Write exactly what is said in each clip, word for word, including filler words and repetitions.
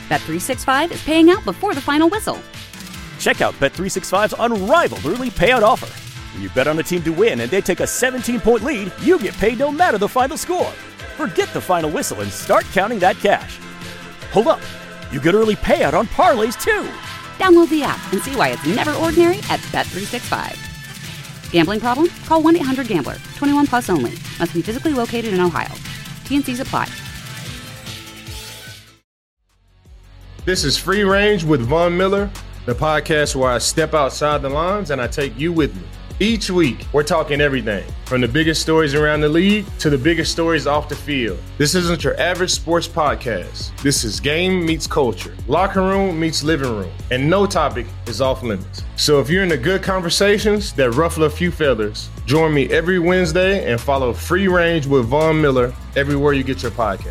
Bet three sixty-five is paying out before the final whistle. Check out Bet three sixty-five's unrivaled early payout offer. When you bet on a team to win and they take a seventeen-point lead, you get paid no matter the final score. Forget the final whistle and start counting that cash. Hold up. You get early payout on parlays, too. Download the app and see why it's never ordinary at Bet three sixty-five. Gambling problem? Call one eight hundred gambler. twenty-one plus only. Must be physically located in Ohio. T N Cs apply. This is Free Range with Von Miller, the podcast where I step outside the lines and I take you with me. Each week, we're talking everything from the biggest stories around the league to the biggest stories off the field. This isn't your average sports podcast. This is game meets culture, locker room meets living room, and no topic is off limits. So if you're into good conversations that ruffle a few feathers, join me every Wednesday and follow Free Range with Von Miller everywhere you get your podcast.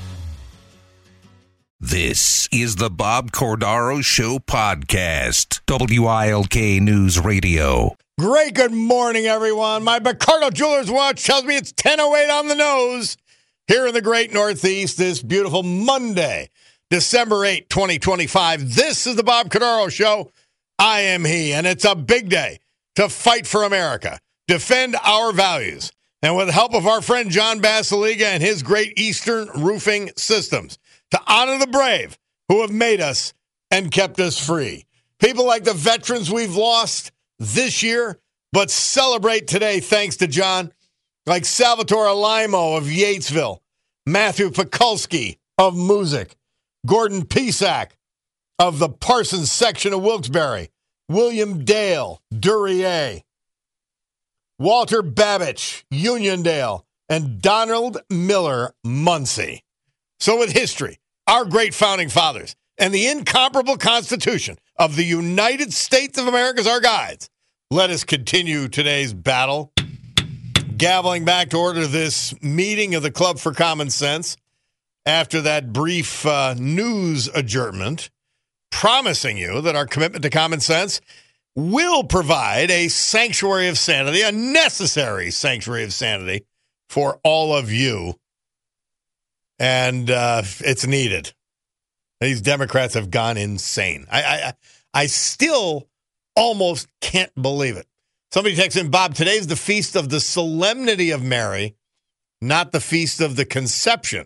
This is the Bob Cordaro Show podcast, W I L K News Radio. Great good morning, everyone. My Bacardo Jewelers watch tells me it's ten oh eight on the nose here in the great Northeast this beautiful Monday, December eighth, twenty twenty-five. This is the Bob Cordaro Show. I am he, and it's a big day to fight for America, defend our values, and with the help of our friend John Basiliga and his great Eastern Roofing Systems, to honor the brave who have made us and kept us free. People like the veterans we've lost this year, but celebrate today thanks to John, like Salvatore Limo of Yatesville, Matthew Pekulski of Music, Gordon Pisak of the Parsons section of Wilkes-Barre, William Dale, Duryea, Walter Babich, Uniondale, and Donald Miller, Muncie. So with history, our great founding fathers, and the incomparable Constitution of the United States of America as our guides, let us continue today's battle. Gaveling back to order this meeting of the Club for Common Sense after that brief uh, news adjournment, promising you that our commitment to common sense will provide a sanctuary of sanity, a necessary sanctuary of sanity for all of you. And uh, it's needed. These Democrats have gone insane. I, I, I still almost can't believe it. Somebody texted in, Bob, today's the feast of the solemnity of Mary, not the feast of the conception.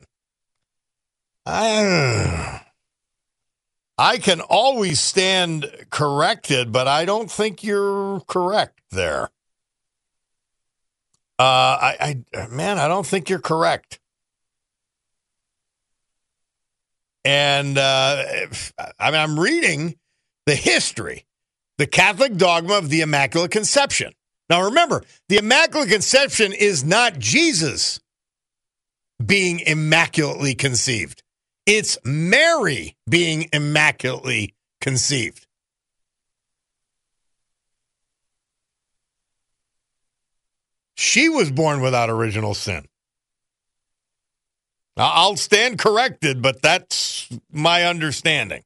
I, I can always stand corrected, but I don't think you're correct there. Uh, I, I, man, I don't think you're correct. And uh, I mean, I'm reading the history, the Catholic dogma of the Immaculate Conception. Now, remember, the Immaculate Conception is not Jesus being immaculately conceived. It's Mary being immaculately conceived. She was born without original sin. I'll stand corrected, but that's my understanding.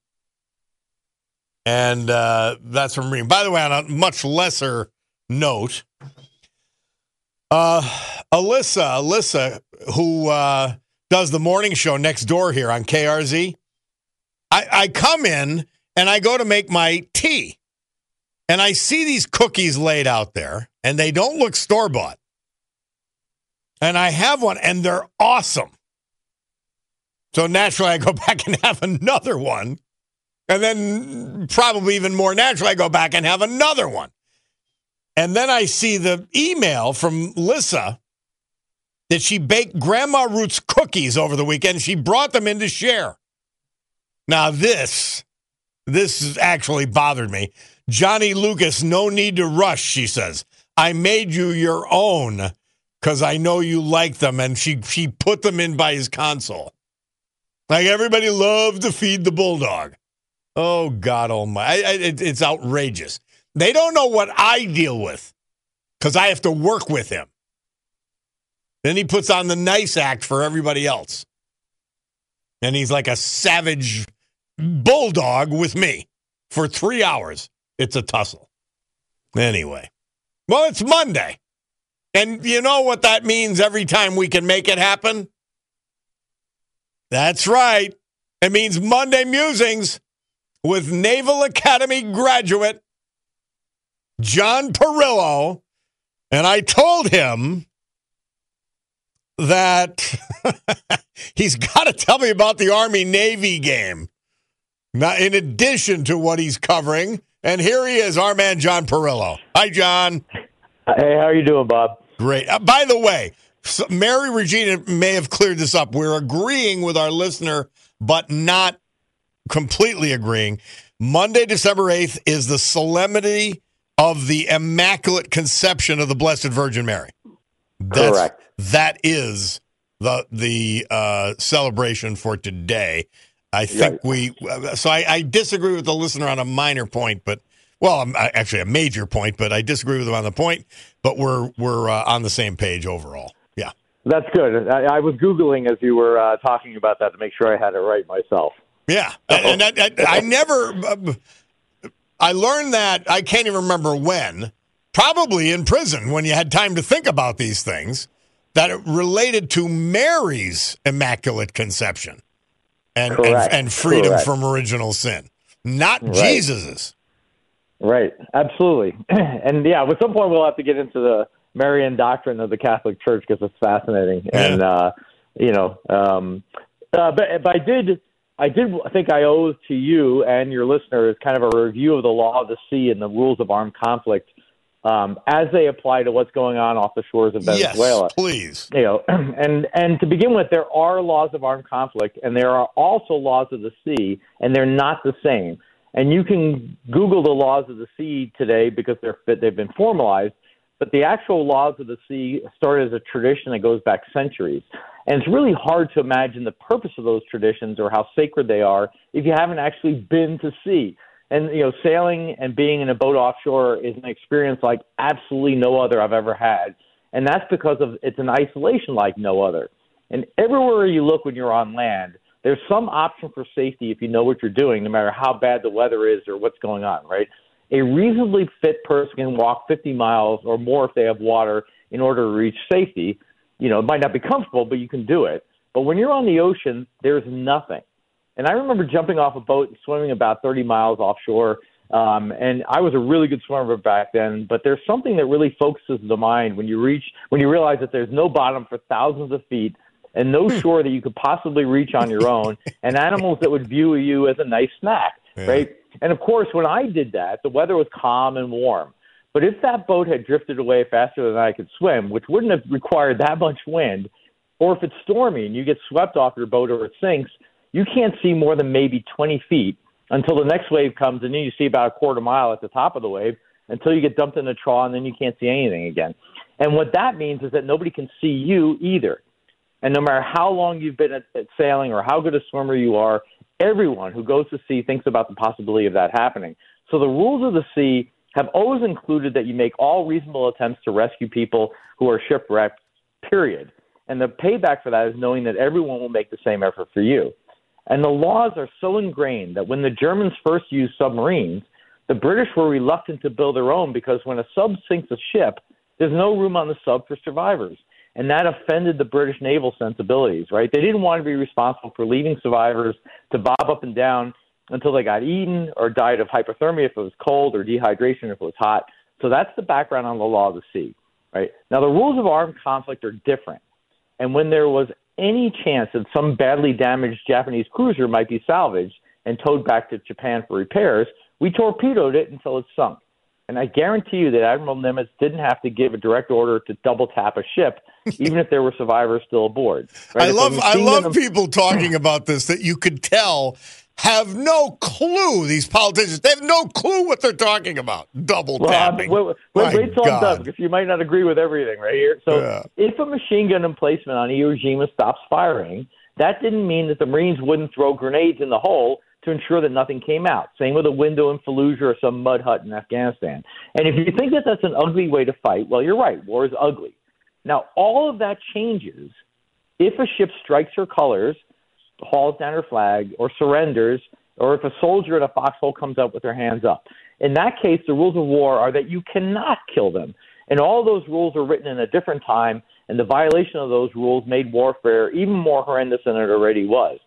And uh, that's from reading. By the way, on a much lesser note, uh, Alyssa, Alyssa, who uh, does the morning show next door here on K R Z, I, I come in and I go to make my tea. And I see these cookies laid out there, and they don't look store-bought. And I have one, and they're awesome. So naturally, I go back and have another one. And then probably even more naturally, I go back and have another one. And then I see the email from Lissa that she baked Grandma Ruth's cookies over the weekend. She brought them in to share. Now this, this actually bothered me. Johnny Lucas, no need to rush, she says. I made you your own because I know you like them. And she, she put them in by his console. Like everybody loves to feed the bulldog. Oh, God almighty. I, I, it, it's outrageous. They don't know what I deal with because I have to work with him. Then he puts on the nice act for everybody else. And he's like a savage bulldog with me for three hours. It's a tussle. Anyway. Well, it's Monday. And you know what that means every time we can make it happen? That's right. It means Monday Musings with Naval Academy graduate John Perillo. And I told him that he's got to tell me about the Army-Navy game, now, in addition to what he's covering. And here he is, our man John Perillo. Hi, John. Hey, how are you doing, Bob? Great. Uh, by the way, so Mary Regina may have cleared this up. We're agreeing with our listener, but not completely agreeing. Monday, December eighth is the solemnity of the Immaculate Conception of the Blessed Virgin Mary. That's, Correct. That is the the uh, celebration for today. I think right. we. So I, I disagree with the listener on a minor point, but well, I'm, actually a major point, but I disagree with him on the point. But we're we're uh, on the same page overall. Yeah, that's good. I, I was Googling as you were uh, talking about that to make sure I had it right myself. Yeah, and, and I, I, I never. Uh, I learned that, I can't even remember when, probably in prison when you had time to think about these things, that it related to Mary's Immaculate Conception and and, and freedom Correct. From original sin, not right. Jesus's. Right, absolutely. And yeah, at some point we'll have to get into the Marian doctrine of the Catholic Church because it's fascinating. Yeah. And, uh, you know, um, uh, but, but I did... I did think I owe to you and your listeners kind of a review of the law of the sea and the rules of armed conflict um, as they apply to what's going on off the shores of Venezuela. Yes, please. You know, and and to begin with, there are laws of armed conflict, and there are also laws of the sea, and they're not the same. And you can Google the laws of the sea today because they're they've been formalized. But the actual laws of the sea started as a tradition that goes back centuries. And it's really hard to imagine the purpose of those traditions or how sacred they are if you haven't actually been to sea. And, you know, sailing and being in a boat offshore is an experience like absolutely no other I've ever had. And that's because of it's an isolation like no other. And everywhere you look when you're on land, there's some option for safety if you know what you're doing, no matter how bad the weather is or what's going on, right? A reasonably fit person can walk fifty miles or more if they have water in order to reach safety. You know, it might not be comfortable, but you can do it. But when you're on the ocean, there's nothing. And I remember jumping off a boat and swimming about thirty miles offshore. Um, and I was a really good swimmer back then. But there's something that really focuses the mind when you reach, when you realize that there's no bottom for thousands of feet and no shore that you could possibly reach on your own, and animals that would view you as a nice snack, yeah. right? And, of course, when I did that, the weather was calm and warm. But if that boat had drifted away faster than I could swim, which wouldn't have required that much wind, or if it's stormy and you get swept off your boat or it sinks, you can't see more than maybe twenty feet until the next wave comes, and then you see about a quarter mile at the top of the wave until you get dumped in the trough, and then you can't see anything again. And what that means is that nobody can see you either. And no matter how long you've been at, at sailing or how good a swimmer you are, everyone who goes to sea thinks about the possibility of that happening. So the rules of the sea have always included that you make all reasonable attempts to rescue people who are shipwrecked, period. And the payback for that is knowing that everyone will make the same effort for you. And the laws are so ingrained that when the Germans first used submarines, the British were reluctant to build their own because when a sub sinks a ship, there's no room on the sub for survivors. And that offended the British naval sensibilities, right? They didn't want to be responsible for leaving survivors to bob up and down until they got eaten or died of hypothermia if it was cold or dehydration if it was hot. So that's the background on the law of the sea, right? Now, the rules of armed conflict are different. And when there was any chance that some badly damaged Japanese cruiser might be salvaged and towed back to Japan for repairs, we torpedoed it until it sunk. And I guarantee you that Admiral Nimitz didn't have to give a direct order to double tap a ship, even if there were survivors still aboard. Right? I love I love them- people talking about this that you could tell have no clue, these politicians. They have no clue what they're talking about. Double well, tapping. Um, wait wait, wait till I'm done, because you might not agree with everything right here. So yeah. If a machine gun emplacement on Iwo Jima stops firing, that didn't mean that the Marines wouldn't throw grenades in the hole to ensure that nothing came out. Same with a window in Fallujah or some mud hut in Afghanistan. And if you think that that's an ugly way to fight, well, you're right. War is ugly. Now, all of that changes if a ship strikes her colors, hauls down her flag, or surrenders, or if a soldier in a foxhole comes up with their hands up. In that case, the rules of war are that you cannot kill them. And all those rules are written in a different time, and the violation of those rules made warfare even more horrendous than it already was.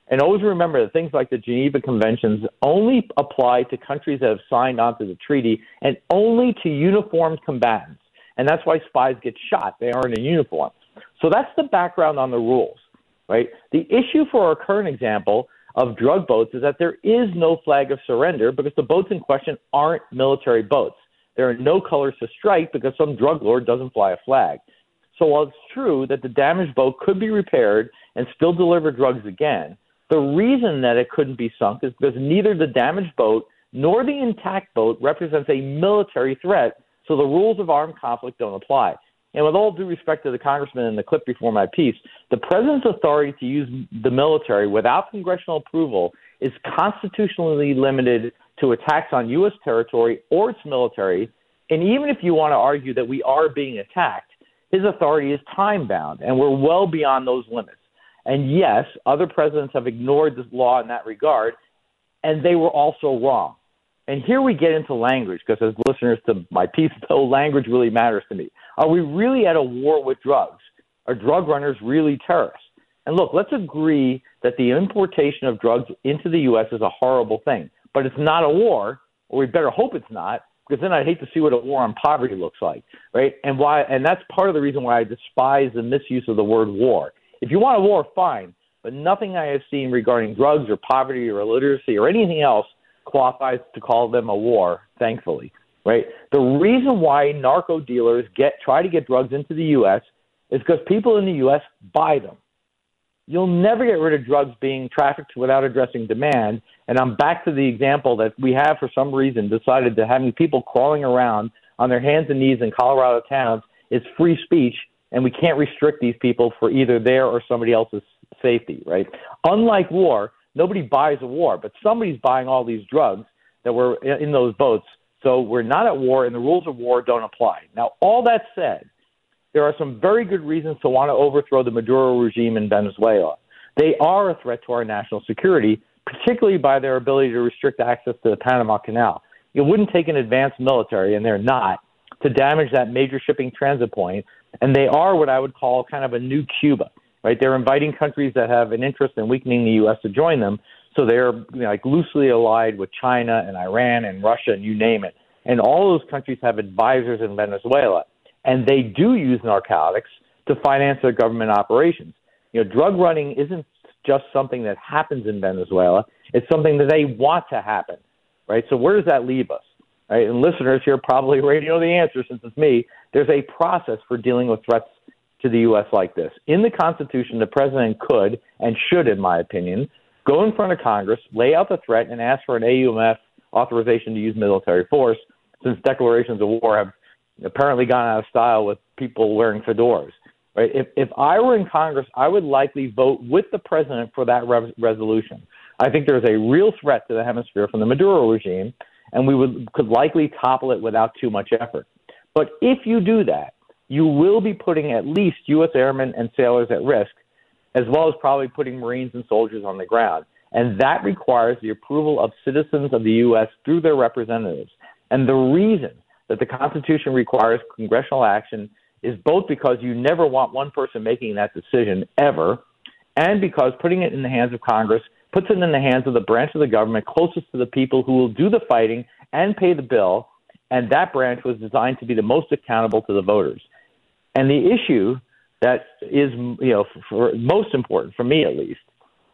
And always remember that things like the Geneva Conventions only apply to countries that have signed onto the treaty and only to uniformed combatants. And that's why spies get shot. They aren't in uniform. So that's the background on the rules, right? The issue for our current example of drug boats is that there is no flag of surrender because the boats in question aren't military boats. There are no colors to strike because some drug lord doesn't fly a flag. So while it's true that the damaged boat could be repaired and still deliver drugs again, the reason that it couldn't be sunk is because neither the damaged boat nor the intact boat represents a military threat, so the rules of armed conflict don't apply. And with all due respect to the congressman in the clip before my piece, the president's authority to use the military without congressional approval is constitutionally limited to attacks on U S territory or its military. And even if you want to argue that we are being attacked, his authority is time-bound, and we're well beyond those limits. And yes, other presidents have ignored this law in that regard, and they were also wrong. And here we get into language, because as listeners to my piece know, language really matters to me. Are we really at a war with drugs? Are drug runners really terrorists? And look, let's agree that the importation of drugs into the U S is a horrible thing, but it's not a war, or we better hope it's not, because then I'd hate to see what a war on poverty looks like, right? And why? And that's part of the reason why I despise the misuse of the word war. If you want a war, fine, but nothing I have seen regarding drugs or poverty or illiteracy or anything else qualifies to call them a war, thankfully, right? The reason why narco dealers get try to get drugs into the U S is because people in the U S buy them. You'll never get rid of drugs being trafficked without addressing demand. And I'm back to the example that we have, for some reason, decided that having people crawling around on their hands and knees in Colorado towns is free speech, and we can't restrict these people for either their or somebody else's safety, right? Unlike war, nobody buys a war, but somebody's buying all these drugs that were in those boats. So we're not at war, and the rules of war don't apply. Now, all that said, there are some very good reasons to want to overthrow the Maduro regime in Venezuela. They are a threat to our national security, particularly by their ability to restrict access to the Panama Canal. It wouldn't take an advanced military, and they're not, to damage that major shipping transit point, and they are what I would call kind of a new Cuba, right? They're inviting countries that have an interest in weakening the U S to join them, so they're you know, like loosely allied with China and Iran and Russia and you name it. And all those countries have advisors in Venezuela. And they do use narcotics to finance their government operations. You know, drug running isn't just something that happens in Venezuela. It's something that they want to happen, right? So where does that leave us, right? And listeners here probably already know the answer since it's me. There's a process for dealing with threats to the U S like this. In the Constitution, the president could and should, in my opinion, go in front of Congress, lay out the threat, and ask for an A U M F authorization to use military force, since declarations of war have apparently gone out of style with people wearing fedoras. Right? If if I were in Congress, I would likely vote with the president for that re- resolution. I think there's a real threat to the hemisphere from the Maduro regime, and we would could likely topple it without too much effort. But if you do that, you will be putting at least U S airmen and sailors at risk, as well as probably putting Marines and soldiers on the ground. And that requires the approval of citizens of the U S through their representatives. And the reason that the Constitution requires congressional action is both because you never want one person making that decision ever, and because putting it in the hands of Congress puts it in the hands of the branch of the government closest to the people who will do the fighting and pay the bill, and that branch was designed to be the most accountable to the voters. And the issue that is, you know, for, for most important, for me at least,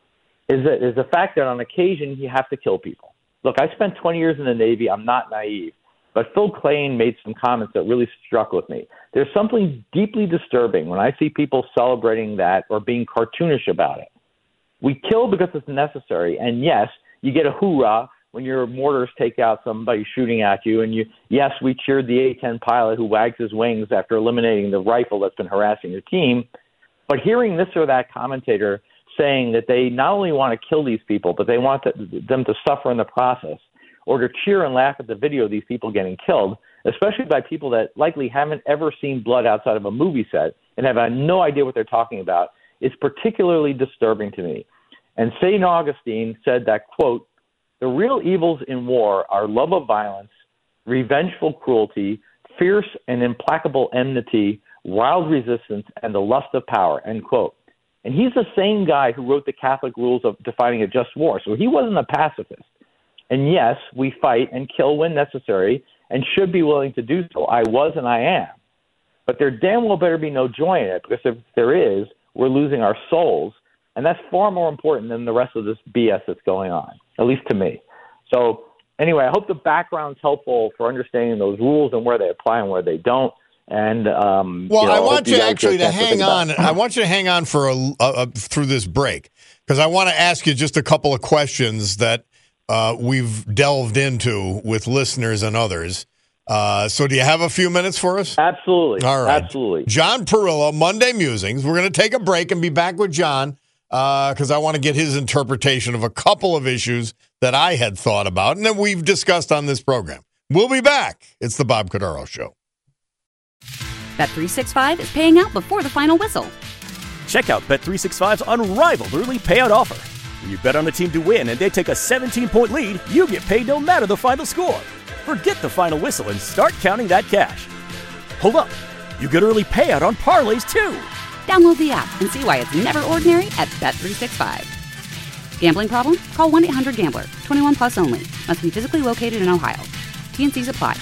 is, that, is the fact that on occasion you have to kill people. Look, I spent twenty years in the Navy. I'm not naive. But Phil Klain made some comments that really struck with me. There's something deeply disturbing when I see people celebrating that or being cartoonish about it. We kill because it's necessary, and yes, you get a hoorah when your mortars take out somebody shooting at you, and you, yes, we cheered the A ten pilot who wags his wings after eliminating the rifle that's been harassing your team. But hearing this or that commentator saying that they not only want to kill these people, but they want to, them to suffer in the process, or to cheer and laugh at the video of these people getting killed, especially by people that likely haven't ever seen blood outside of a movie set and have no idea what they're talking about, is particularly disturbing to me. And Saint Augustine said that, quote, "The real evils in war are love of violence, revengeful cruelty, fierce and implacable enmity, wild resistance, and the lust of power," end quote. And he's the same guy who wrote the Catholic rules of defining a just war. So he wasn't a pacifist. And yes, we fight and kill when necessary and should be willing to do so. I was and I am. But there damn well better be no joy in it, because if there is, we're losing our souls. And that's far more important than the rest of this B S that's going on, at least to me. So anyway, I hope the background's helpful for understanding those rules and where they apply and where they don't. And um, well, you know, I want you you actually to hang on. I want you to hang on for a, a, a through this break, because I want to ask you just a couple of questions that uh, we've delved into with listeners and others. Uh, so, do you have a few minutes for us? Absolutely. All right. Absolutely. John Perillo, Monday Musings. We're going to take a break and be back with John because uh, I want to get his interpretation of a couple of issues that I had thought about and that we've discussed on this program. We'll be back. It's the Bob Cordaro Show. Bet three sixty-five is paying out before the final whistle. Check out Bet three sixty-five's unrivaled early payout offer. When you bet on a team to win and they take a seventeen-point lead, you get paid no matter the final score. Forget the final whistle and start counting that cash. Hold up. You get early payout on parlays, too. Download the app and see why it's never ordinary at Bet three sixty-five. Gambling problem? Call one eight hundred gambler. twenty-one plus only. Must be physically located in Ohio. T N Cs apply.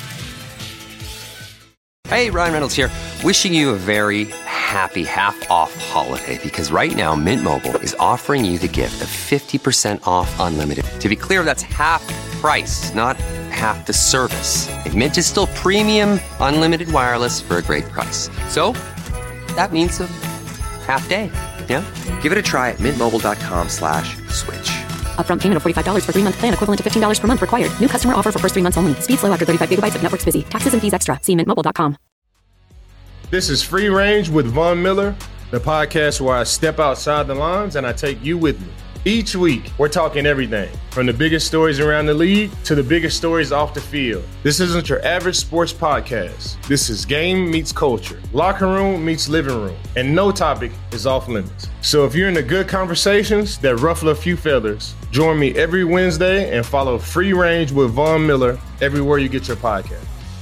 Hey, Ryan Reynolds here. Wishing you a very happy half-off holiday, because right now Mint Mobile is offering you the gift of fifty percent off unlimited. To be clear, that's half price, not half the service. And Mint is still premium unlimited wireless for a great price. So that means a half day. Yeah? Give it a try at mintmobile.com slash switch. Upfront payment of forty-five dollars for three-month plan equivalent to fifteen dollars per month required. New customer offer for first three months only. Speed slow after thirty-five gigabytes if network's busy. Taxes and fees extra. See mint mobile dot com. This is Free Range with Von Miller, the podcast where I step outside the lines and I take you with me. Each week, we're talking everything from the biggest stories around the league to the biggest stories off the field. This isn't your average sports podcast. This is game meets culture, locker room meets living room, and no topic is off limits. So if you're into good conversations that ruffle a few feathers, join me every Wednesday and follow Free Range with Von Miller everywhere you get your podcast.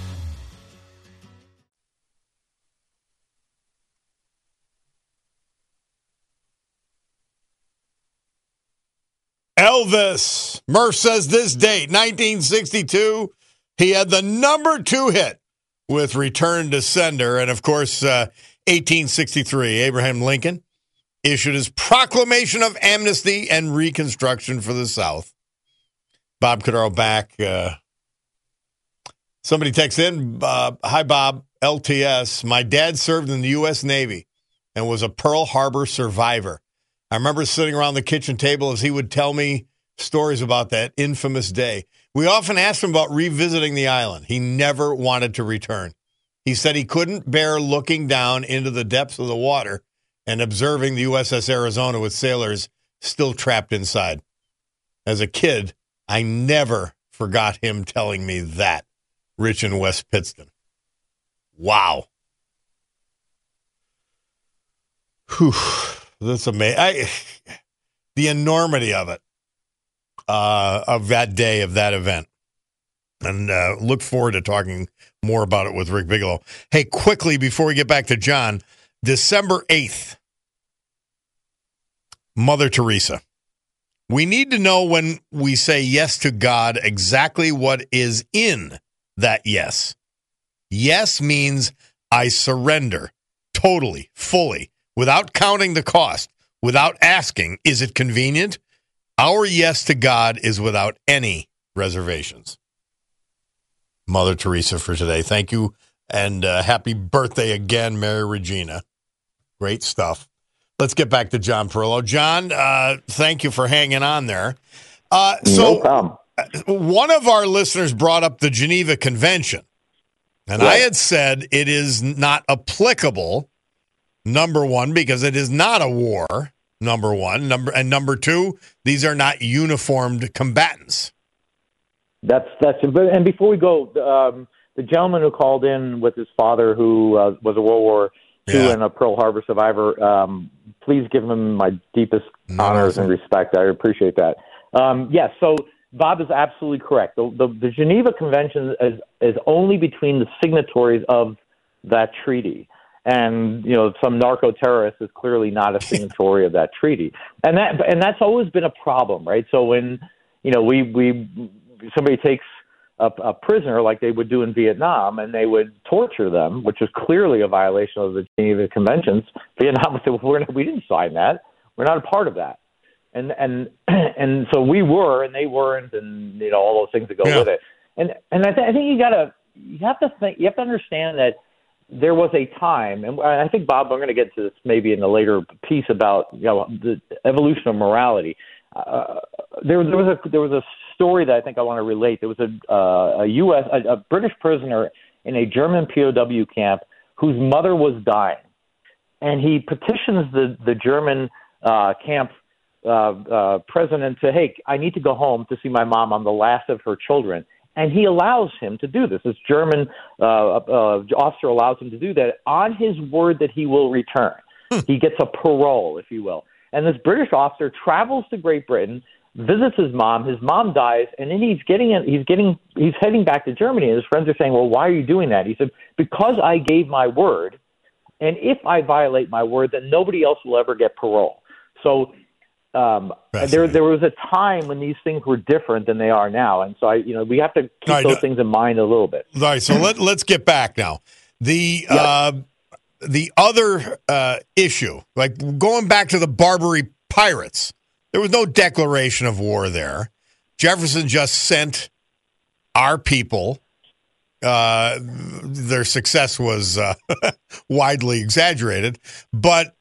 Elvis. Murph says this date, nineteen sixty-two, he had the number two hit with Return to Sender. And, of course, uh, eighteen sixty-three, Abraham Lincoln issued his Proclamation of Amnesty and Reconstruction for the South. Bob Cordaro back. Uh, somebody texts in, uh, hi, Bob, L T S. My dad served in the U S Navy and was a Pearl Harbor survivor. I remember sitting around the kitchen table as he would tell me stories about that infamous day. We often asked him about revisiting the island. He never wanted to return. He said he couldn't bear looking down into the depths of the water and observing the U S S Arizona with sailors still trapped inside. As a kid, I never forgot him telling me that. Rich in West Pittston. Wow. Whew. That's amazing. I, the enormity of it, uh, of that day, of that event. And uh, look forward to talking more about it with Rick Bigelow. Hey, quickly, before we get back to John, December eighth, Mother Teresa. We need to know when we say yes to God exactly what is in that yes. Yes means I surrender totally, fully, without counting the cost, without asking, is it convenient? Our yes to God is without any reservations. Mother Teresa for today. Thank you, and uh, happy birthday again, Mary Regina. Great stuff. Let's get back to John Perillo. John, uh, thank you for hanging on there. Uh, so, no problem. One of our listeners brought up the Geneva Convention, and right. I had said it is not applicable. Number one, because it is not a war, number one. Number and number two, these are not uniformed combatants. That's that's and before we go, um, the gentleman who called in with his father, who uh, was a World War Two yeah. and a Pearl Harbor survivor, um, please give him my deepest no, honors and respect. I appreciate that. Um, yes, yeah, so Bob is absolutely correct. The, the, the Geneva Convention is is only between the signatories of that treaty. and you know some narco terrorist is clearly not a signatory of that treaty, and that and that's always been a problem, right? So when you know we we somebody takes a, a prisoner like they would do in Vietnam, and they would torture them, which is clearly a violation of the Geneva Conventions. Vietnam would say, well, we're not, we didn't sign that. We're not a part of that. And and and so we were, and they weren't, and you know all those things that go yeah. with it. And and I, th- I think you gotta you have to think you have to understand that there was a time, and I think Bob, I'm going to get to this maybe in a later piece about you know the evolution of morality. Uh, there, there was a there was a story that I think I want to relate. There was a uh, a U S a, a British prisoner in a German P O W camp whose mother was dying, and he petitions the the German uh, camp uh, uh, president to, hey, I need to go home to see my mom. I'm the last of her children. And he allows him to do this. This German uh, uh, officer allows him to do that on his word that he will return. Hmm. He gets a parole, if you will. And this British officer travels to Great Britain, visits his mom. His mom dies, and then he's getting he's getting he's heading back to Germany. And his friends are saying, "Well, why are you doing that?" He said, "Because I gave my word, and if I violate my word, then nobody else will ever get parole." So. Um, there, there was a time when these things were different than they are now, and so I, you know, we have to keep right, those things in mind a little bit. All right, so let let's get back now. The yeah. uh, the other uh, issue, like going back to the Barbary Pirates, there was no declaration of war there. Jefferson just sent our people. Uh, their success was uh, widely exaggerated, but.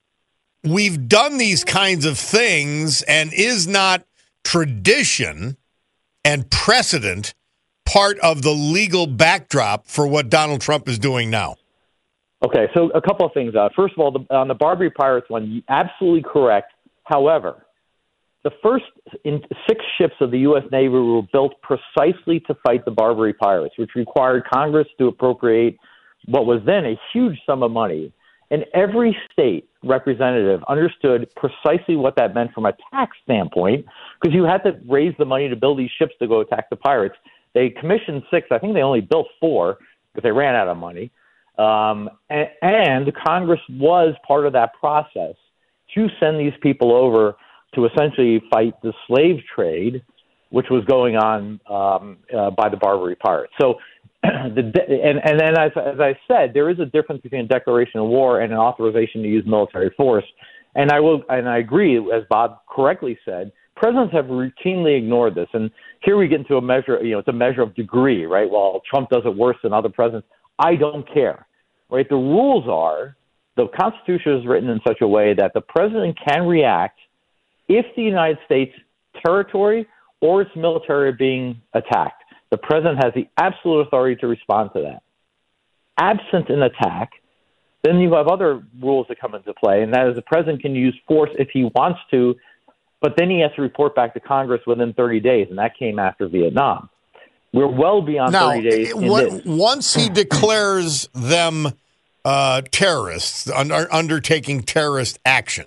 We've done these kinds of things, and is not tradition and precedent part of the legal backdrop for what Donald Trump is doing now? Okay, so a couple of things. Uh, first of all, the, on the Barbary Pirates one, absolutely correct. However, the first in six ships of the U S Navy were built precisely to fight the Barbary Pirates, which required Congress to appropriate what was then a huge sum of money. And every state representative understood precisely what that meant from a tax standpoint, because you had to raise the money to build these ships to go attack the pirates. They commissioned six. I think they only built four because they ran out of money. Um, and, and Congress was part of that process to send these people over to essentially fight the slave trade, which was going on um, uh, by the Barbary Pirates. So The, and, and then, as, as I said, there is a difference between a declaration of war and an authorization to use military force. And I will, and I agree, as Bob correctly said, presidents have routinely ignored this. And here we get into a measure, you know, it's a measure of degree, right? Well, Trump does it worse than other presidents. I don't care, right? The rules are, the Constitution is written in such a way that the president can react if the United States territory or its military are being attacked. The president has the absolute authority to respond to that. Absent an attack, then you have other rules that come into play, and that is the president can use force if he wants to, but then he has to report back to Congress within thirty days, and that came after Vietnam. We're well beyond now, thirty days. In what, this. Once he declares them uh, terrorists, under, undertaking terrorist action,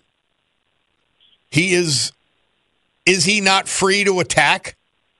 he is is he not free to attack?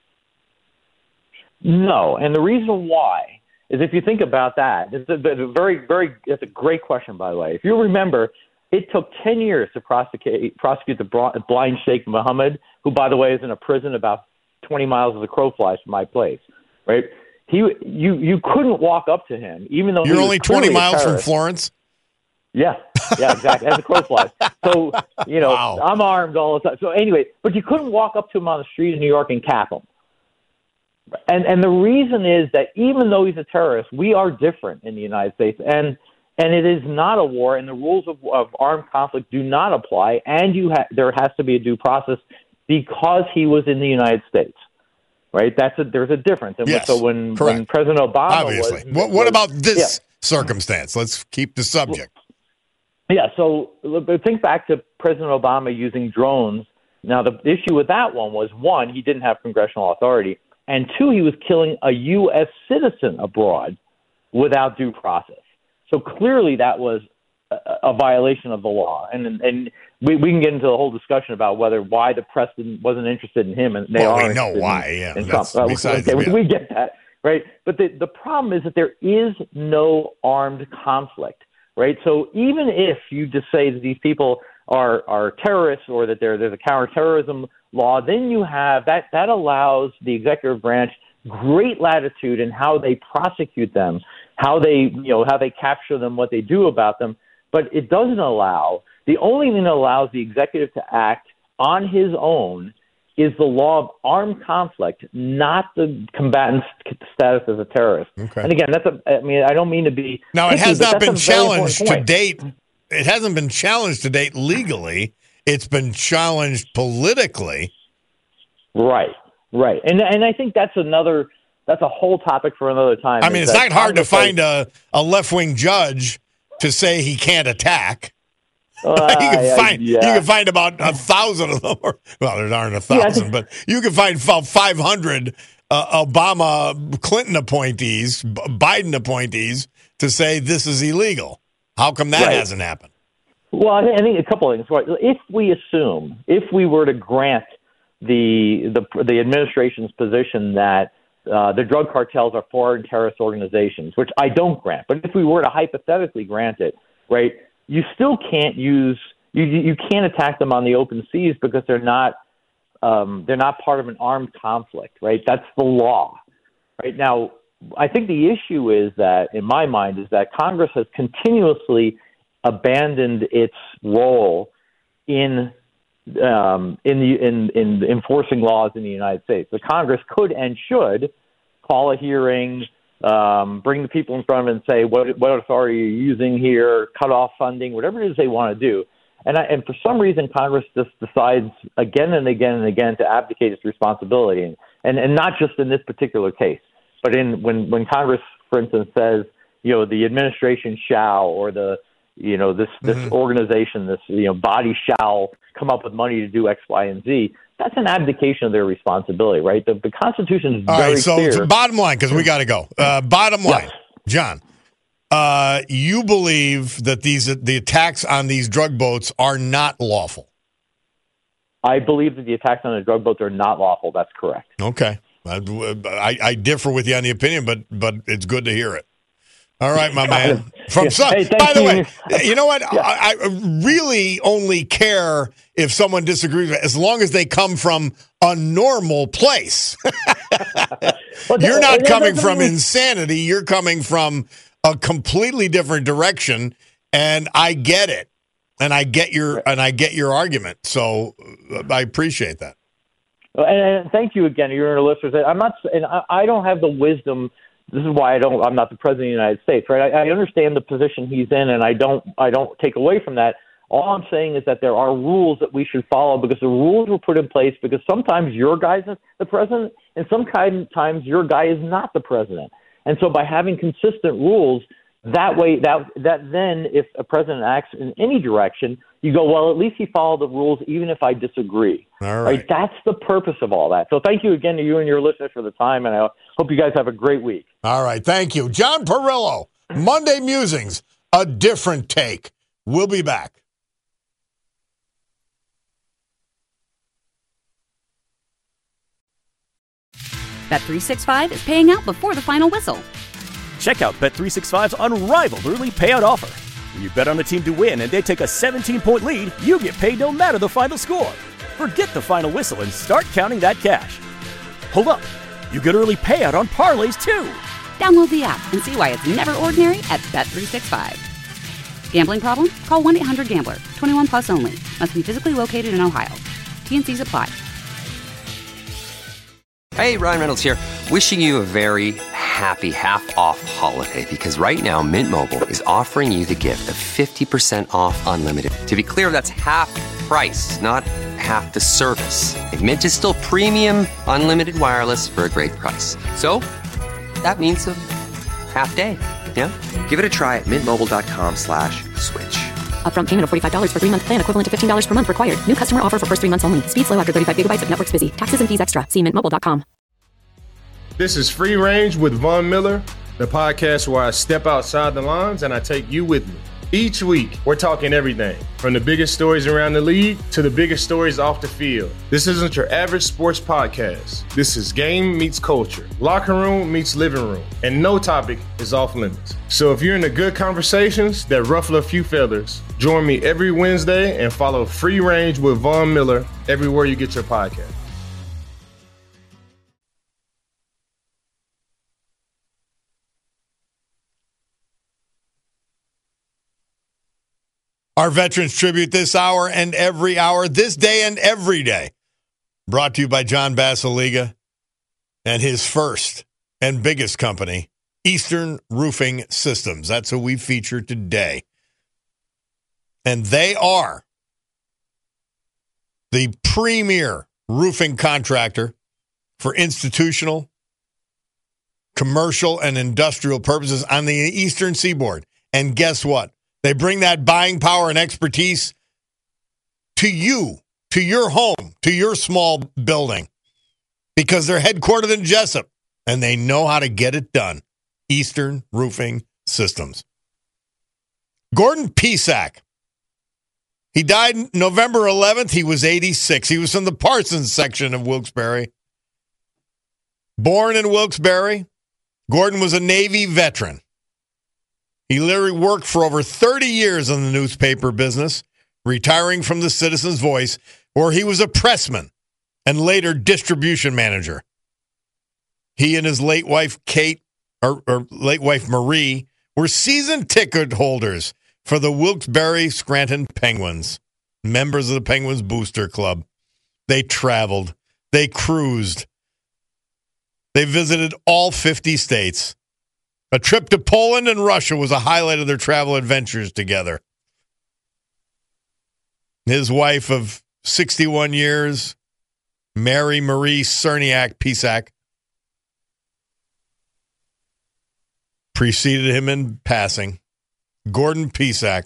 No, and the reason why is if you think about that, it's a, a very, very, it's a great question, by the way. If you remember, it took ten years to prosecute, prosecute the blind Sheikh Mohammed, who, by the way, is in a prison about twenty miles of the crow flies from my place, right? He, you, you couldn't walk up to him, even though you're he was only twenty miles from Florence. Yeah, yeah, exactly. As a crow flies. So, you know, wow. I'm armed all the time. So anyway, but you couldn't walk up to him on the street in New York and cap him. And and the reason is that even though he's a terrorist, we are different in the United States, and and it is not a war, and the rules of, of armed conflict do not apply, and you ha- there has to be a due process because he was in the United States, right? That's a, there's a difference. And yes, so when, when President Obama Obviously. was, what, what was, about this yeah. circumstance? Let's keep the subject. Yeah. So think back to President Obama using drones. Now the issue with that one was one, he didn't have congressional authority. And two, he was killing a U S citizen abroad without due process. So clearly that was a, a violation of the law. And and we, we can get into the whole discussion about whether why the press wasn't interested in him. And they well, are we know why, in, yeah. In Trump. Uh, besides, okay, yeah. we get that, right? But the, the problem is that there is no armed conflict. right? So even if you just say that these people are are terrorists or that there there's a counterterrorism law, then you have that that allows the executive branch great latitude in how they prosecute them, how they you know how they capture them, what they do about them. But it doesn't allow the only thing that allows the executive to act on his own is the law of armed conflict, not the combatant's status as a terrorist. Okay. And again, that's a. I mean, I don't mean to be. Now, it picky, has but not that's been a very important challenged to point. date. It hasn't been challenged to date legally. It's been challenged politically. Right, right, and and I think that's another. That's a whole topic for another time. I mean, is it's that not hard to Congress find a, a left wing judge to say he can't attack. Uh, you can find yeah. you can find about a thousand of them. Or, well, there aren't a thousand, Yeah. but you can find about five hundred uh, Obama, Clinton appointees, B- Biden appointees to say this is illegal. How come that Right. hasn't happened? Well, I think, I think a couple of things. Right. If we assume, if we were to grant the the the administration's position that uh, the drug cartels are foreign terrorist organizations, which I don't grant, but if we were to hypothetically grant it, right, you still can't use you you can't attack them on the open seas because they're not um, they're not part of an armed conflict, right? That's the law, right? Now, I think the issue is that, in my mind, is that Congress has continuously abandoned its role in um, in the in, in enforcing laws in the United States. The Congress could and should call a hearing, um, bring the people in front of it and say what what authority are you using here, cut off funding, whatever it is they want to do. And I, and for some reason, Congress just decides again and again and again to abdicate its responsibility, and and, and not just in this particular case, but in when when Congress, for instance, says you know the administration shall or the you know this this mm-hmm. organization, this you know body shall come up with money to do X, Y, and Z. That's an abdication of their responsibility, right? The, the Constitution is All very right, so clear. to bottom line, because we got to go. Uh, bottom line, Yes. John, uh, you believe that these the attacks on these drug boats are not lawful. I believe that the attacks on the drug boats are not lawful. That's correct. Okay, I, I, I differ with you on the opinion, but but it's good to hear it. All right, my man. From Yeah. some, Hey, thank by the you. way, you know what? Yeah. I, I really only care if someone disagrees with it, as long as they come from a normal place. Well, You're that- not that coming doesn't from mean- insanity. You're coming from a completely different direction, and I get it, and I get your and I get your argument. So uh, I appreciate that. And, and thank you again, your listeners. I'm not, and I, I don't have the wisdom. This is why I don't. I'm not the president of the United States, right? I, I understand the position he's in, and I don't. I don't take away from that. All I'm saying is that there are rules that we should follow because the rules were put in place because sometimes your guy is the president, and sometimes your guy is not the president. And so by having consistent rules, that way, that that then, if a president acts in any direction, you go, well, at least he followed the rules, even if I disagree. All right. Right? That's the purpose of all that. So thank you again to you and your listeners for the time, and I hope you guys have a great week. All right. Thank you. John Perillo, Monday Musings, a different take. We'll be back. Bet three sixty-five is paying out before the final whistle. Check out Bet three sixty-five's unrivaled early payout offer. When you bet on a team to win and they take a seventeen-point lead, you get paid no matter the final score. Forget the final whistle and start counting that cash. Hold up. You get early payout on parlays, too. Download the app and see why it's never ordinary at Bet three sixty-five. Gambling problem? Call one eight hundred gambler. twenty-one plus only. Must be physically located in Ohio. T N Cs apply. Hey, Ryan Reynolds here. Wishing you a very happy half-off holiday because right now Mint Mobile is offering you the gift of fifty percent off unlimited. To be clear, that's half price, not half the service. And Mint is still premium unlimited wireless for a great price. So that means a half day. Yeah? Give it a try at mintmobile.com slash switch. Upfront payment of forty-five dollars for three-month plan equivalent to fifteen dollars per month required. New customer offer for first three months only. Speed slow after thirty-five gigabytes if network's busy. Taxes and fees extra. See mint mobile dot com. This is Free Range with Von Miller, the podcast where I step outside the lines and I take you with me. Each week, we're talking everything from the biggest stories around the league to the biggest stories off the field. This isn't your average sports podcast. This is game meets culture, locker room meets living room, and no topic is off limits. So if you're into good conversations that ruffle a few feathers, join me every Wednesday and follow Free Range with Von Miller everywhere you get your podcast. Our Veterans Tribute this hour and every hour, this day and every day. Brought to you by John Basiliga and his first and biggest company, Eastern Roofing Systems. That's who we feature today. And they are the premier roofing contractor for institutional, commercial, and industrial purposes on the Eastern Seaboard. And guess what? They bring that buying power and expertise to you, to your home, to your small building, because they're headquartered in Jessup, and they know how to get it done. Eastern Roofing Systems. Gordon Pisak. He died November eleventh. He was eighty-six. He was from the Parsons section of Wilkes-Barre. Born in Wilkes-Barre, Gordon was a Navy veteran. He literally worked for over thirty years in the newspaper business, retiring from the Citizen's Voice, where he was a pressman and later distribution manager. He and his late wife, Kate, or, or late wife, Marie, were season ticket holders for the Wilkes-Barre Scranton Penguins, members of the Penguins Booster Club. They traveled. They cruised. They visited all fifty states. A trip to Poland and Russia was a highlight of their travel adventures together. His wife of sixty-one years, Mary Marie Cerniak Pisak, preceded him in passing. Gordon Pisak.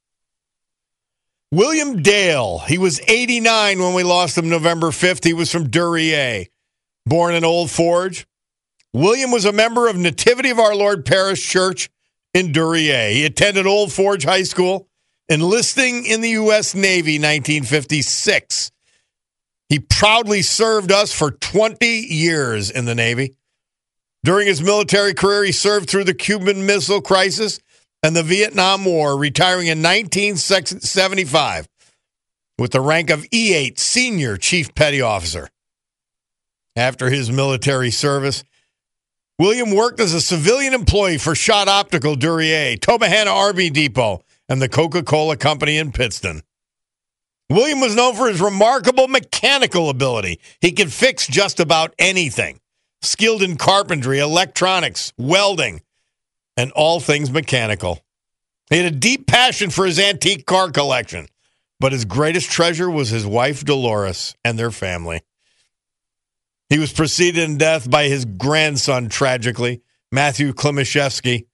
William Dale, he was eighty-nine when we lost him November fifth. He was from Duryea, born in Old Forge. William was a member of Nativity of Our Lord Parish Church in Duryea. He attended Old Forge High School, enlisting in the U S Navy nineteen fifty-six. He proudly served us for twenty years in the Navy. During his military career, he served through the Cuban Missile Crisis and the Vietnam War, retiring in nineteen seventy-five with the rank of E eight Senior Chief Petty Officer. After his military service, William worked as a civilian employee for Schott Optical Duryea, Tobyhanna Army Depot, and the Coca-Cola Company in Pittston. William was known for his remarkable mechanical ability. He could fix just about anything. Skilled in carpentry, electronics, welding, and all things mechanical. He had a deep passion for his antique car collection, but his greatest treasure was his wife, Dolores, and their family. He was preceded in death by his grandson, tragically, Matthew Klimaszewski.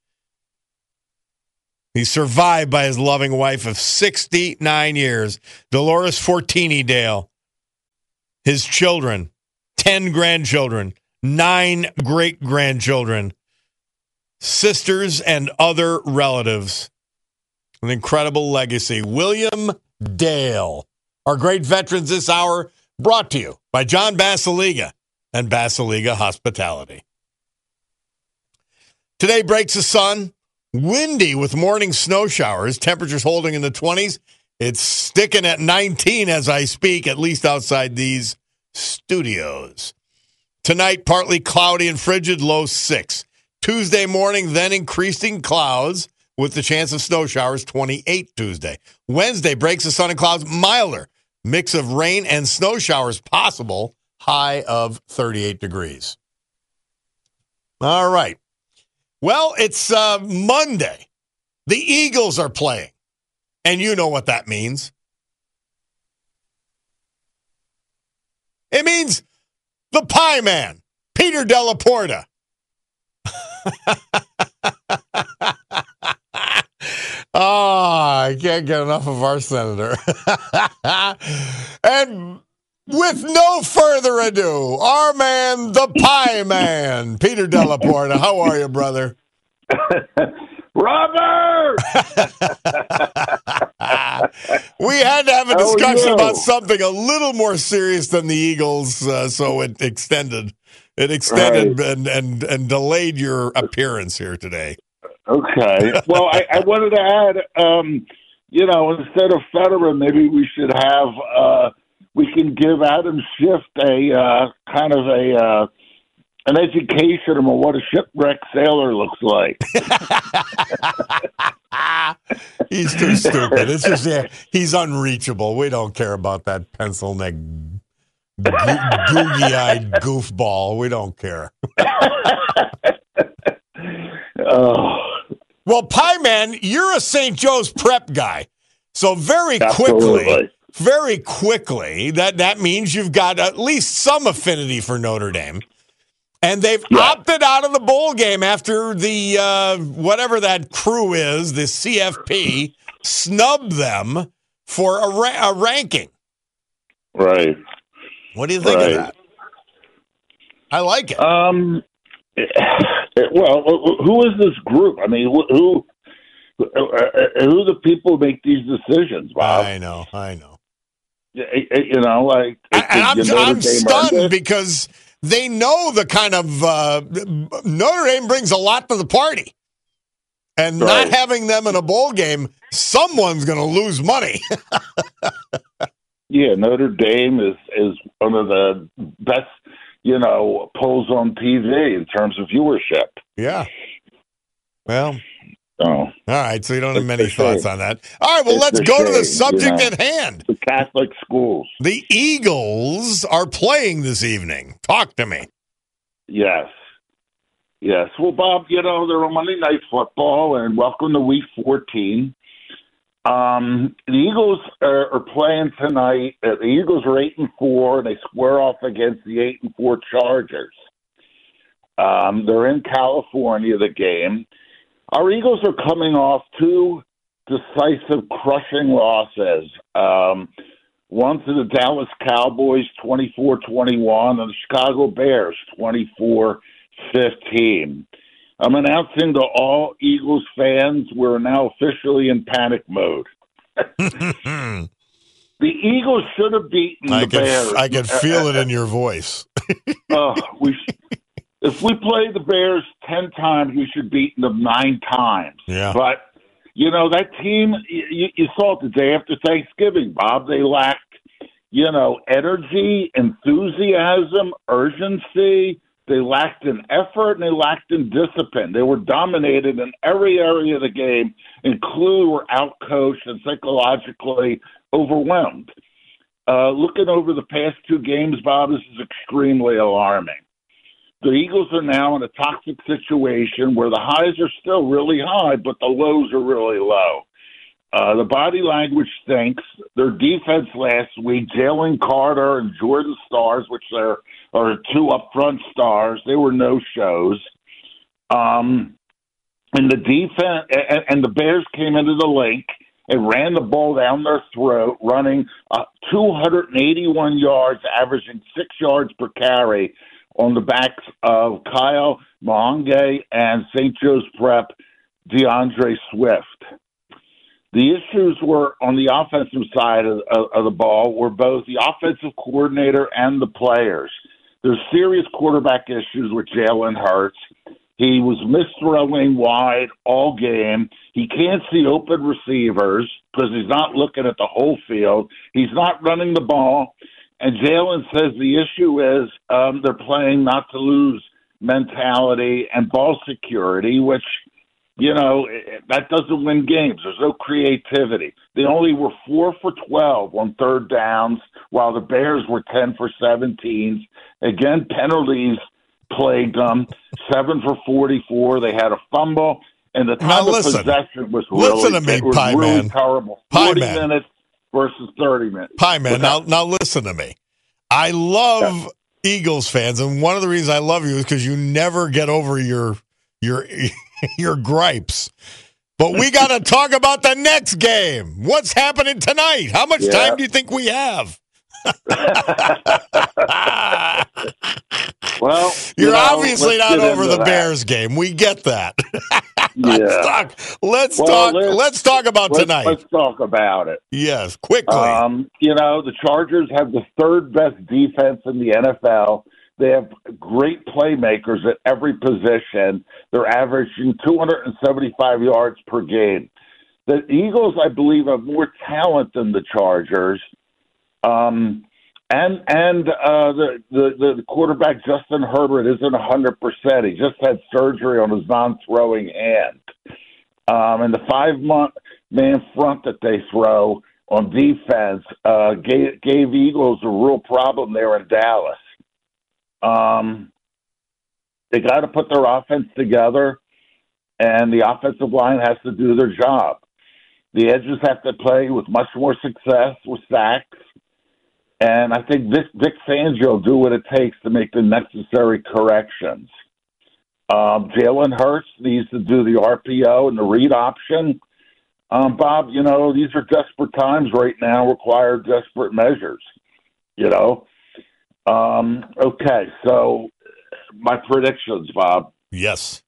He's survived by his loving wife of sixty-nine years, Dolores Fortini Dale. His children, ten grandchildren, nine great-grandchildren, sisters, and other relatives. An incredible legacy. William Dale. Our great veterans this hour, brought to you by John Basiliga and Basiliga Hospitality. Today breaks the sun. Windy with morning snow showers. Temperatures holding in the twenties. It's sticking at nineteen as I speak, at least outside these studios. Tonight, partly cloudy and frigid, low six. Tuesday morning, then increasing clouds with the chance of snow showers, twenty-eight Tuesday. Wednesday breaks the sun and clouds, milder. Mix of rain and snow showers possible, high of thirty-eight degrees. All right. Well, it's uh, Monday. The Eagles are playing, and you know what that means. It means the Pie Man, Peter Della Porta. Oh, I can't get enough of our senator. And with no further ado, our man, the Pie Man, Peter Della Porta. How are you, brother? Robert! We had to have a How are discussion you? about something a little more serious than the Eagles, uh, so it extended. It extended Right. and, and, and delayed your appearance here today. Okay. Well, I, I wanted to add, um, you know, instead of Federer, maybe we should have, uh, we can give Adam Schiff a uh, kind of a uh, an education on what a shipwrecked sailor looks like. He's too stupid. It's just yeah, he's unreachable. We don't care about that pencil neck, goo- googie-eyed goofball. We don't care. Oh. Well, Pie Man, you're a Saint Joe's prep guy, so very Absolutely. quickly, very quickly, that that means you've got at least some affinity for Notre Dame. And they've Yeah. opted out of the bowl game after the, uh, whatever that crew is, the C F P, snubbed them for a, ra- a ranking. Right. What do you think Right. of that? I like it. Um. Well, who is this group? I mean, who who, who are the people who make these decisions, Bob? I know, I know. You know, like And I'm, you know I'm that they earned stunned it? because they know the kind of uh, Notre Dame brings a lot to the party, and not Right. having them in a bowl game, someone's going to lose money. Yeah, Notre Dame is is one of the best, you know, polls on T V in terms of viewership. Yeah. Well, So all right. So you don't have It's many a thoughts shame. on that. All right. Well, It's let's a go to the shame, subject you know. at hand. the Catholic schools, The Eagles are playing this evening. Talk to me. yes, yes. Well, Bob, you know they're on Monday Night Football, and welcome to Week fourteen. Um, the Eagles are, are playing tonight. Uh, the Eagles are eight and four, and they square off against the eight and four Chargers. Um, they're in California. The game. Our Eagles are coming off two decisive, crushing losses. Um, one to the Dallas Cowboys, twenty-four twenty-one, and the Chicago Bears, twenty-four fifteen. I'm announcing to all Eagles fans we're now officially in panic mode. The Eagles should have beaten I the can, Bears. I can feel it in your voice. Uh, we, if we play the Bears ten times, we should beat them nine times. Yeah. But, you know, that team, you, you saw it the day after Thanksgiving, Bob. They lacked, you know, energy, enthusiasm, urgency. They lacked in effort, and they lacked in discipline. They were dominated in every area of the game, including were outcoached and psychologically overwhelmed. Uh, looking over the past two games, Bob, this is extremely alarming. The Eagles are now in a toxic situation where the highs are still really high, but the lows are really low. Uh, the body language stinks. Their defense last week, Jalen Carter and Jordan Stars, which are, are two up-front stars, they were no-shows. Um, and the defense and, and the Bears came into the lake and ran the ball down their throat, running uh, two hundred eighty-one yards, averaging six yards per carry on the backs of Kyle Monge and Saint Joe's Prep DeAndre Swift. The issues were on the offensive side of, of, of the ball were both the offensive coordinator and the players. There's serious quarterback issues with Jalen Hurts. He was misthrowing wide all game. He can't see open receivers because he's not looking at the whole field. He's not running the ball. And Jalen says the issue is um, they're playing not to lose mentality and ball security, which, you know, that doesn't win games. There's no creativity. They only were four for twelve on third downs, while the Bears were ten for seventeen. Again, penalties plagued them. seven for forty-four. They had a fumble, and the time Now of listen. possession was Listen really, to me, it was Pie really Man. terrible. Pie forty Man. minutes versus thirty minutes. Pie Man, Without- now, now listen to me. I love Eagles fans, and one of the reasons I love you is because you never get over your your your gripes. But we got to talk about the next game. What's happening tonight? How much Yeah. time do you think we have? Well, you're you know, obviously not over the that. Bears game. We get that. let's yeah. talk. Let's well, talk. Let's, let's talk about let's, tonight. Let's talk about it. Yes, quickly. Um, you know, the Chargers have the third best defense in the N F L. They have great playmakers at every position. They're averaging two hundred seventy-five yards per game. The Eagles, I believe, have more talent than the Chargers. Um, and and uh, the, the, the quarterback, Justin Herbert, isn't one hundred percent. He just had surgery on his non-throwing hand. Um, and the five-man front that they throw on defense uh, gave, gave Eagles a real problem there in Dallas. Um, they got to put their offense together, and the offensive line has to do their job. The edges have to play with much more success with sacks, and I think Vic, Vic Fangio will do what it takes to make the necessary corrections. Um, Jalen Hurts needs to do the R P O and the read option. Um, Bob, you know, these are desperate times right now, require desperate measures, you know. Um, okay, so my predictions, Bob. Yes.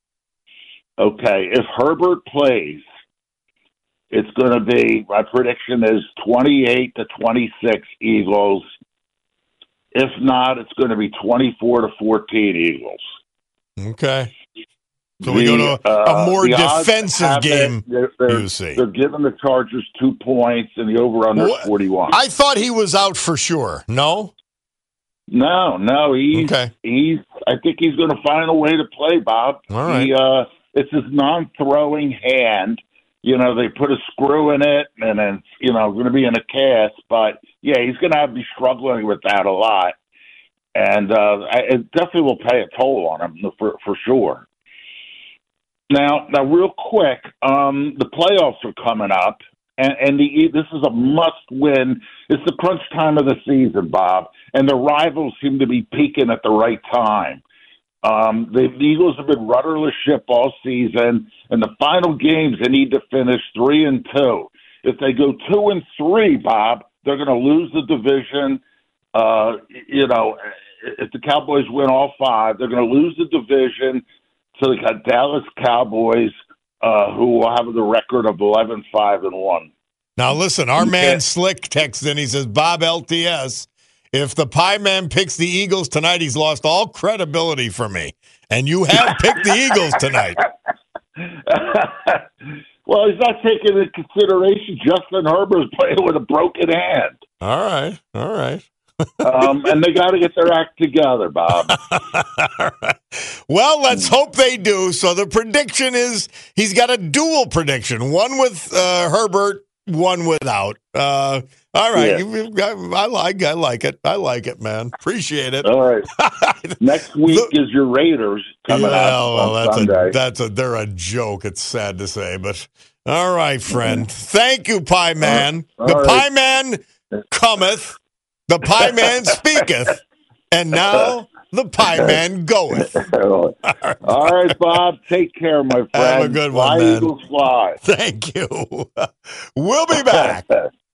Okay, if Herbert plays, it's going to be, my prediction is twenty-eight to twenty-six Eagles. If not, it's going to be twenty-four to fourteen Eagles. Okay. So we the, go to a, a more uh, defensive game, they're, they're, you see. They're giving the Chargers two points, and the over-under is forty-one. I thought he was out for sure. No? No, no. He's, okay. he's, I think he's going to find a way to play, Bob. All right. He, uh, it's his non-throwing hand. You know, they put a screw in it, and it's, you know, going to be in a cast. But, yeah, he's going to have to be struggling with that a lot. And uh, it definitely will pay a toll on him for, for sure. Now, now, real quick, um, the playoffs are coming up, and, and the, this is a must-win. It's the crunch time of the season, Bob, and the rivals seem to be peaking at the right time. Um, the, the Eagles have been rudderless ship all season, and the final games they need to finish three and two. If they go two and three, Bob, they're going to lose the division. Uh, you know, if the Cowboys win all five, they're going to lose the division. So they got Dallas Cowboys, uh, who will have the record of eleven five and one. Now, listen, our man Slick texts in. He says, Bob L T S, if the Pie Man picks the Eagles tonight, he's lost all credibility for me. And you have picked the Eagles tonight. Well, he's not taking into consideration Justin Herbert's playing with a broken hand. All right, all right. um, and they got to get their act together, Bob. All right. Well, let's hope they do. So the prediction is he's got a dual prediction, one with uh, Herbert, one without. Uh, all right, yeah. you, I, I like, I like it, I like it, man. Appreciate it. All right. Next week the, is your Raiders coming yeah, out well, on that's Sunday. A, that's a they're a joke. It's sad to say, but all right, friend. Mm-hmm. Thank you, Pie Man. All the right. Pie Man cometh. The Pie Man speaketh, and now the Pie Man goeth. All right, Bob. Take care, my friend. Have a good one, fly, man. Eagles, fly. Thank you. We'll be back.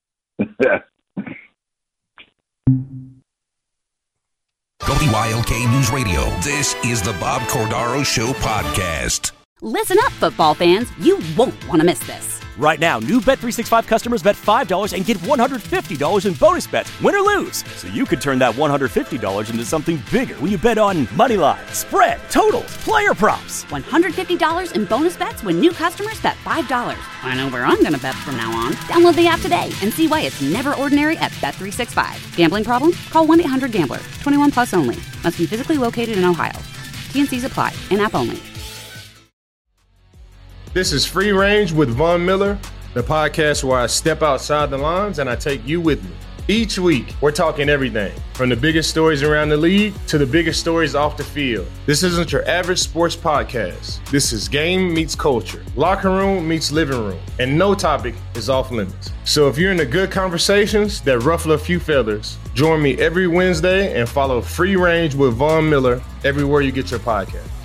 W I L K News Radio. This is the Bob Cordaro Show podcast. Listen up, football fans. You won't want to miss this. Right now, new Bet three sixty-five customers bet five dollars and get one hundred fifty dollars in bonus bets, win or lose. So you could turn that one hundred fifty dollars into something bigger when you bet on money line, spread, totals, player props. one hundred fifty dollars in bonus bets when new customers bet five dollars. I know where I'm going to bet from now on. Download the app today and see why it's never ordinary at Bet three sixty-five. Gambling problem? Call one eight hundred gambler. twenty-one plus only. Must be physically located in Ohio. T N Cs apply. In-app only. This is Free Range with Von Miller, the podcast where I step outside the lines and I take you with me. Each week, we're talking everything from the biggest stories around the league to the biggest stories off the field. This isn't your average sports podcast. This is game meets culture, locker room meets living room, and no topic is off limits. So if you're into good conversations that ruffle a few feathers, join me every Wednesday and follow Free Range with Von Miller everywhere you get your podcast.